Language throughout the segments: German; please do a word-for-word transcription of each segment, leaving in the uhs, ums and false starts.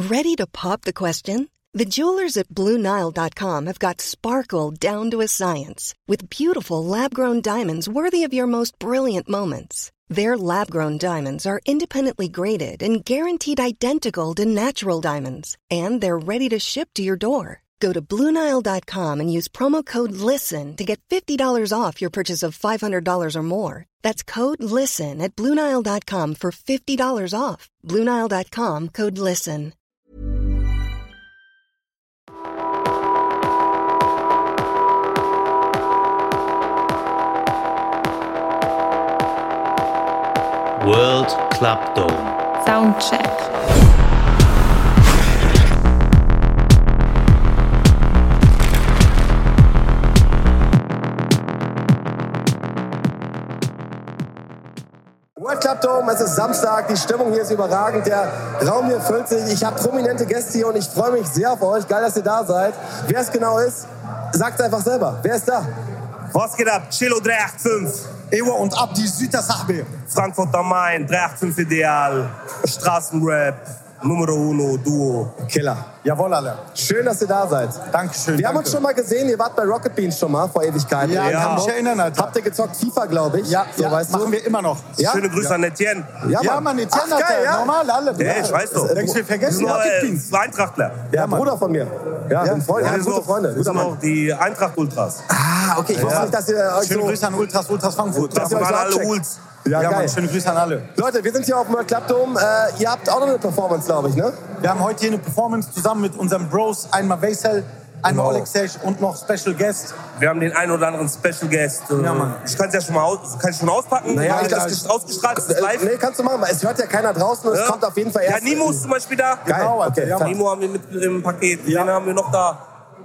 Ready to pop the question? The jewelers at Blue Nile dot com have got sparkle down to a science with beautiful lab-grown diamonds worthy of your most brilliant moments. Their lab-grown diamonds are independently graded and guaranteed identical to natural diamonds, and they're ready to ship to your door. Go to Blue Nile dot com and use promo code LISTEN to get fifty dollars off your purchase of five hundred dollars or more. That's code LISTEN at Blue Nile dot com for fifty dollars off. Blue Nile dot com, code LISTEN. World Club Dome. Soundcheck. World Club Dome, es ist Samstag, die Stimmung hier ist überragend, der Raum hier füllt sich. Ich habe prominente Gäste hier und ich freue mich sehr auf euch. Geil, dass ihr da seid. Wer es genau ist, sagt einfach selber. Wer ist da? Was geht ab? Chilo drei acht fünf. Ewa und Abdi, Süter Sahbe. Frankfurt am Main, drei acht fünf Ideal. Straßenrap, Numero Uno, Duo. Killer. Jawohl, alle. Schön, dass ihr da seid. Dankeschön. Wir danke. haben uns schon mal gesehen, ihr wart bei Rocket Beans schon mal vor Ewigkeiten. Ja, Ja. kann mich erinnern, Alter. Habt ihr gezockt FIFA, glaube ich? Ja, so, ja weißt machen du? wir immer noch. Ja? Schöne Grüße Ja. an Etienne. Ja, Ja, Mann. Mann, Etienne, Ach, geil, Alter. ja? Normal, alle. Ja, ich weiß doch. Denkst du, wir vergessen Wir sind Rocket äh, Beans? Eintrachtler. Der Ja, Mann. Bruder von mir. Ja, Ja. bin Freund, Ja, ja, wir gute sind auch- Freunde. Wir Guter sind Mann. auch die Eintracht-Ultras. Ah, okay, ich wusste nicht, dass ihr euch Schöne so... Grüße an Ultras, Ultras Frankfurt. Das ihr euch waren so alle abcheckt. Uls. Ja, Ja, geil. Mann, schöne Grüße an alle. Leute, wir sind hier auf dem World Club Dome. Äh, ihr habt auch noch eine Performance, glaube ich, ne? Wir haben heute hier eine Performance zusammen mit unseren Bros. Einmal Vaisel, einmal Genau. Alexej und noch Special Guest. Wir haben den einen oder anderen Special Guest. Äh, Ja, Mann. Ich kann es ja schon mal aus, kann ich schon auspacken. Naja, Habe ich ja, das ich- ausgestrahlt? Ist das Äh, live? nee, kannst du machen. Es hört ja keiner draußen und es Ja. kommt auf jeden Fall Ja, erst... Nimo ist zum Beispiel da. Geil, Genau, Alter, okay. ja, Mann. Nimo haben wir mit im Paket. Ja. Den haben wir noch da.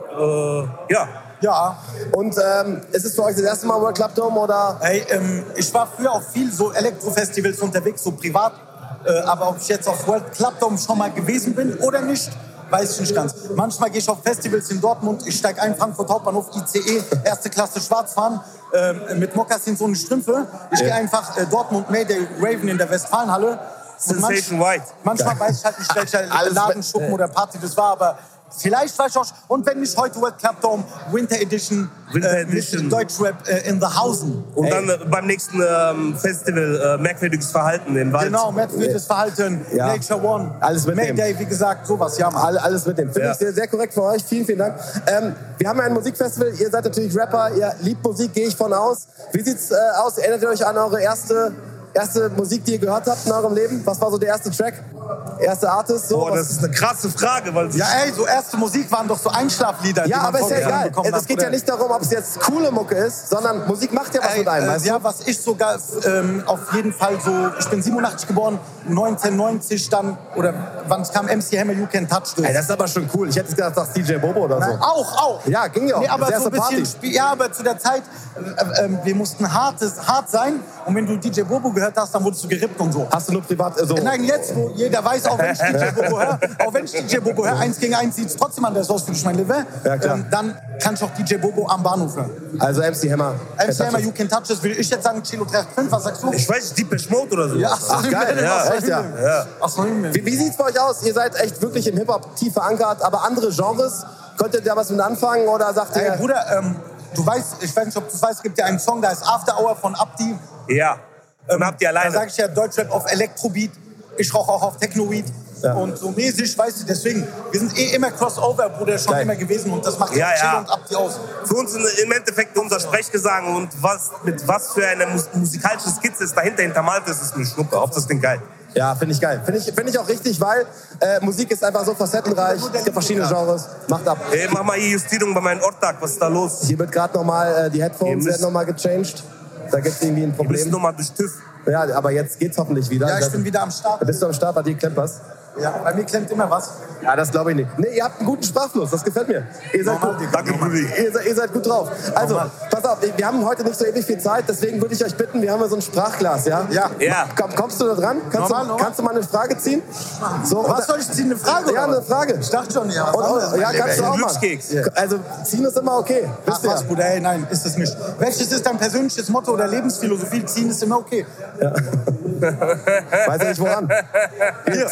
Äh, ja. Ja. Und ähm, ist es für euch das erste Mal World Club Dome oder... Ey, ähm, ich war früher auf viel so Elektrofestivals unterwegs, so privat. Äh, aber ob ich jetzt auf World Club Dome schon mal gewesen bin oder nicht, weiß ich nicht ganz. Manchmal gehe ich auf Festivals in Dortmund, ich steige ein, Frankfurt Hauptbahnhof, I C E, erste Klasse schwarz fahren, äh, mit Mokassins ohne Strümpfe. Ich Ja. gehe einfach äh, Dortmund Mayday Raven in der Westfalenhalle. Und manch- Sensation White. Manchmal weiß ich halt nicht, welcher Alles Laden, we- Schuppen oder Party das war, aber vielleicht weiß ich auch. Und wenn nicht heute World Club Dome, Winter Edition, Winter äh, Edition. mit Deutschrap äh, in the Hausen. Und Ey. dann äh, beim nächsten ähm, Festival äh, merkwürdiges Verhalten im Wald. Genau, merkwürdiges Verhalten, Ja. Nature One, Alles mitnehmen. Mayday, wie gesagt, sowas, ja, Mann. All, alles mit dem. Finde Ja. ich sehr, sehr korrekt für euch. Vielen, vielen Dank. Ähm, wir haben ja ein Musikfestival. Ihr seid natürlich Rapper. Ihr liebt Musik, gehe ich von aus. Wie sieht's äh, aus? Erinnert ihr euch an eure erste, erste Musik, die ihr gehört habt in eurem Leben? Was war so der erste Track? Erste Artist? So? Boah, Was- das ist eine krasse Frage, weil Ja, ey, so erste Musik waren doch so Einschlaflieder, die ja, man aber ist ja vorgetragen egal. bekommen Es hat, geht ja oder? nicht darum, ob es jetzt coole Mucke ist, sondern Musik macht ja was Ey, mit einem, äh, weißt ja, du? was ich sogar ähm, auf jeden Fall so, ich bin siebenundachtzig geboren, neunzehnhundertneunzig dann, oder wann es kam, M C Hammer, You Can Touch This. Ey, das ist aber schon cool. Ich hätte jetzt gedacht, das ist D J Bobo oder so. Nein, auch, auch. Ja, ging ja auch. Nee, aber Das so ein erste bisschen, Party. Spiel- ja, aber zu der Zeit, äh, äh, wir mussten hartes, hart sein. Und wenn du D J Bobo gehört hast, dann wurdest du gerippt und so. Hast du nur privat äh, so... Nein, jetzt, wo jeder weiß, auch wenn ich D J Bobo höre, auch wenn ich D J Bobo höre, eins gegen eins sieht es trotzdem anders aus für dich, mein Lieber. Ja, klar. Ähm, dann kann ich auch D J Bobo am Bahnhof hören. Also M C Hammer. M C Hammer, You Can Touch This, will ich jetzt sagen, Chilo drei acht fünf, was sagst du? ich weiß nicht, Deepesh Mode oder so. Ja, Ach, geil, ja, echt, ja. Ja. Ach so, Himmel. Wie, wie sieht's bei euch aus? Ihr seid echt wirklich im Hip-Hop tief verankert, aber andere Genres, könnt ihr da was mit anfangen oder sagt ihr... Ey, Bruder, ähm, du weißt, ich weiß nicht, ob du es weißt, es gibt ja einen Song, da ist After Hour von Abdi. Ja. Und habt ihr Da alleine. sage ich ja Deutschrap auf Elektrobeat, ich rauche auch auf Techno-Weed. Ja. Und so mäßig, weißt du, deswegen, wir sind eh immer Crossover, Bruder, schon Geil. immer gewesen und das macht Ja, Chill ja. und Abdi aus. Für uns im Endeffekt unser Sprechgesang und was, mit was für eine mus musikalische Skizze ist dahinter hintermalt ist, ist eine Schnuppe. Hauptsache das Ding geil. Ja, finde ich geil. Finde ich, find ich auch richtig, weil äh, Musik ist einfach so facettenreich. Es gibt verschiedene Genres. Macht ab. Ey, mach mal hier Justierung bei meinem Ortag. Was ist da los? Hier wird gerade nochmal, äh, die Ihr Headphones müsst- werden nochmal gechanged. Da gibt es irgendwie ein Wir müssen Problem. nochmal durch TÜV. Ja, aber jetzt geht's hoffentlich wieder. Ja, ich Das- bin wieder am Start. Da bist du am Start, bei dir klemmt was. Ja, bei mir klemmt immer was. Ja, das glaube ich nicht. Nee, ihr habt einen guten Sprachfluss, das gefällt mir. Ihr seid, Normal, gut, Digga, Danke, normal. Brudi. ihr, seid, ihr seid gut drauf. Also, Normal. pass auf, wir haben heute nicht so ewig viel Zeit, deswegen würde ich euch bitten, wir haben ja so ein Sprachglas, ja? Ja. Ja. Komm, kommst du da dran? Kannst, Normal, du, normal. kannst du mal eine Frage ziehen? So, Was soll ich ziehen? Eine Frage? Ja, oder eine was? Frage. Ich dachte schon, ja. Was Und, anderes, und, ja, mein kannst du Lieber. auch mal. Glückskeks. Also, ziehen ist immer okay. Ach Wisst ihr was, ja. Bruder, ey, nein, ist es nicht. Welches ist dein persönliches Motto oder Lebensphilosophie? Ziehen ist immer okay. Weiß ja nicht woran. Hier, zieh auch eine.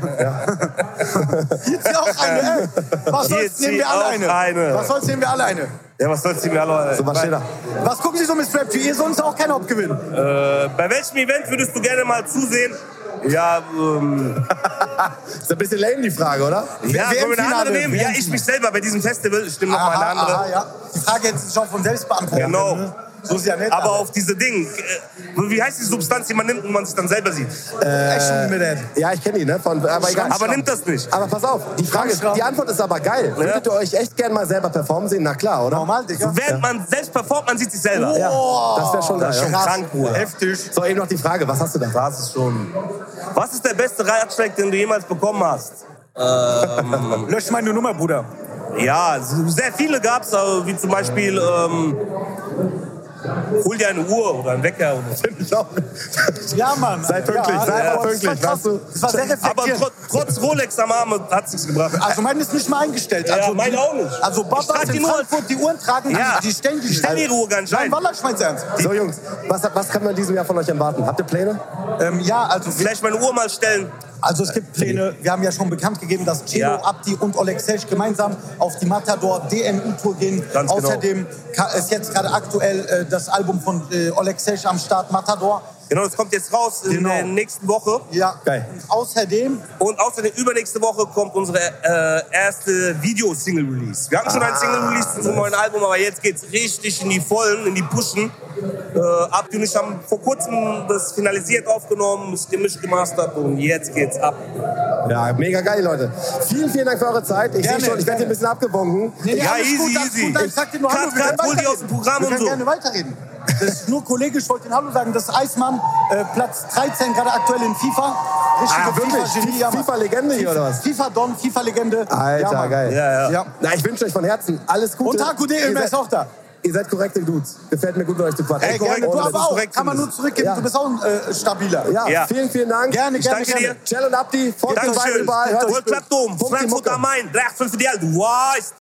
Hier zieh auch eine, ey. Was Hier soll's, nehmen zieh wir alle auch eine. eine. Was soll's, nehmen wir alle eine. Ja, was soll's mir alle... So, was steht da? Was gucken Sie so mit Strap G? Ihr sollt auch keinen Hauptgewinn. Äh, bei welchem Event würdest du gerne mal zusehen? Ja, ähm... Ist ein bisschen lame, die Frage, oder? ja, W M wollen wir eine Finale, andere nehmen? W M Ja, ich mich selber bei diesem Festival. Ich nehme noch mal eine andere. Aha, ja. Die Frage hätte sich auch von selbst beantworten Genau. können, ne? So ist ja nett. Aber auf diese Ding, äh, wie heißt die Substanz, die man nimmt und man sich dann selber sieht? Action mit der. Ja, ich kenne die, ne? Von, aber egal. Aber nimmt das nicht. Aber pass auf, die Frage ist, die Antwort ist aber geil. Würdet ihr euch echt gerne mal selber performen sehen? Na klar, oder? Normal, Digga. Während man selbst performt, man sieht sich selber. Ja, das wäre schon geil. Das ist schon ja. krank, Bruder. Heftig. So, eben noch die Frage, was hast du da? Das ist schon... Was ist der beste Ratschlag, den du jemals bekommen hast? Lösch meine Nummer, Bruder. Ja, so sehr viele gab's, äh, wie zum Beispiel... Ähm, hol dir eine Uhr oder einen Wecker. Oder so. Finde ich auch. Ja, Mann. Sei pünktlich, ja, sei ja, einfach aber pünktlich, das war weißt du? krass. Das war sehr Aber reflektierend. trotz, trotz Rolex am Arm hat es nichts gebracht. Also meine ist nicht mal eingestellt. Ja, Also meine die- auch nicht. Also Ich Babas trage die in nur- Frankfurt, die Uhren tragen, Ja. die, die stellen die Ich stell nicht. ihre Uhr gar nicht Nein, ein. Wallah, ich mein's ernst. So, Jungs, was, was kann man in diesem Jahr von euch erwarten? Habt ihr Pläne? Ähm, ja, also, Vielleicht meine Uhr mal stellen. also es gibt Pläne. Wir haben ja schon bekannt gegeben, dass Celo, Ja. Abdi und Oleksiy gemeinsam auf die Matador D N U-Tour gehen. Ganz genau. Außerdem ka- ist jetzt gerade aktuell äh, das Album von äh, Oleksiy am Start, Matador. Genau, das kommt jetzt raus in Genau. der nächsten Woche. Ja, Geil. Und außerdem, Und außerdem übernächste Woche kommt unsere äh, erste Video-Single-Release. Wir hatten schon ein Single-Release zu unserem neuen Album, aber jetzt geht's richtig in die Vollen, in die Pushen. Äh, Abdi und ich haben vor kurzem das finalisiert aufgenommen, es gemischt gemastert und jetzt geht's ab. Ja, mega geil, Leute. Vielen, vielen Dank für eure Zeit. Ich sehe Gerne, schon, ich werde hier ein bisschen abgewunken. Nee, Ja, alles easy, gut, alles easy. gut. Ich sag dir nur Cut, Hallo, wir cut, können hol die aus dem weiterreden. Programm wir und können so. gerne weiterreden. Das ist nur Kollege, ich wollte den Hallo sagen. Das ist Eismann, äh, Platz dreizehn, gerade aktuell in FIFA. Richtige Ah, wirklich? FIFA-Genie. ja, Mann. FIFA-Legende hier, oder was? FIFA-Don, FIFA-Legende. Alter, ja, Mann. geil. Ja, ja. Ja. Na, ich wünsche euch von Herzen alles Gute. Und Haku D, Ihr Ömer seid- ist auch da. Ihr seid korrekte Dudes. Gefällt mir gut, mit euch zu quatschen. Ey, gerne. korrekt, Du das aber ist auch. korrekt Kann man nur zumindest. zurückgeben. Ja. Du bist auch ein äh, stabiler. Ja, Ja. vielen, vielen Dank. Gerne, Ich gerne, danke gerne. dir. Cel und Abdi, folgt den beiden Dankeschön. überall. Hört World Club Dom, Pumpt die Frankfurt Mucke. am Main, drei acht fünf Ideal, du weißt.